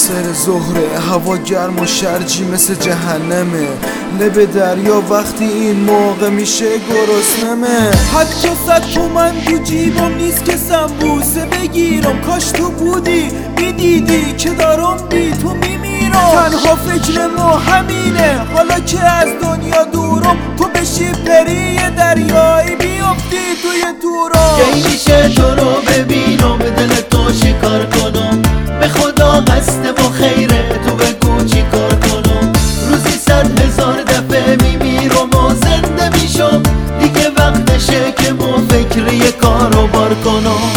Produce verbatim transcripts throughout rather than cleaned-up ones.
سر ظهره، هوا گرم و شرجی مثل جهنمه. لب دریا وقتی این موقع میشه گرسنمه. حتی صد تومن تو جیبم نیست که سنبوسه بگیرم. کاش تو بودی میدیدی که دارم بی تو میمیرم. تنها فکر ما همینه حالا که از دنیا دورم، تو بشی پری دریایی بیفتی توی دورم. کی میشه تو رو ببینم به دل تو شکار کنم، به خدا قصد ما خیره تو بگو چی کار کنم. روزی صد هزار دفعه میمیرم و زنده میشم، دیگه وقتشه که ما فکر یه کار رو بار کنم.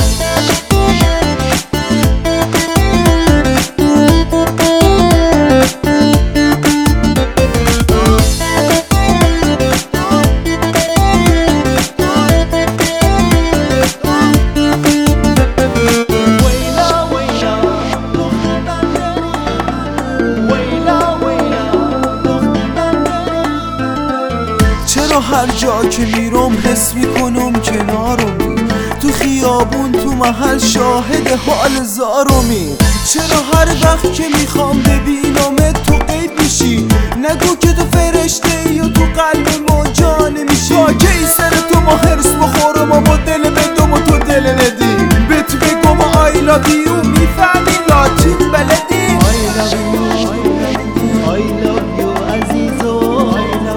چرا هر جا که میرم حس میکنم کنارمی، تو خیابون تو محل شاهد حال زارمی. چرا هر وقت که میخوام ببینمت تو غیب میشی، نگو که تو فرشته ای و تو قلب ما جا نمیشی. تا کی سر تو ما هرس بخورم و با دل بدم و تو دل ندی. به تو بگم I love you میفهمی لاتین بلدی. I love you I love you عزیزو،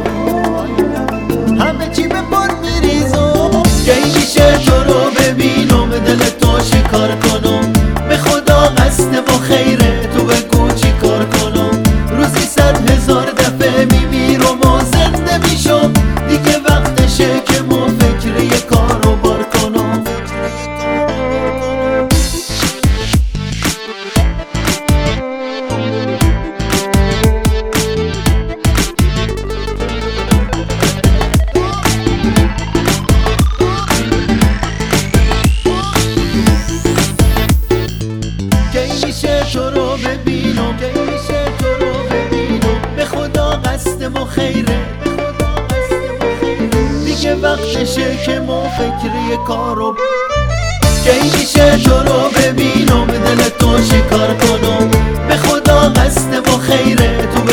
همه چی به باد میریزم. کی میشه تو رو ببینم به دل تو شکار کنم، به خدا قصد ما خیره تو بگو چی کار کنم. روزی صد هزار دفعه میمیرم و زنده میشم، دیگه وقتشه که ما فکر یه کار رو بار کنم. کی میشه تو رو ببینم، کی میشه تو رو ببینم، به خدا قصد ما خیره، به خدا قصد ما خیره، دیگه وقتشه که ما فکر یه کار رو. کی میشه تو رو ببینم به دل تو شکار کنم، به خدا قصد ما خیره تو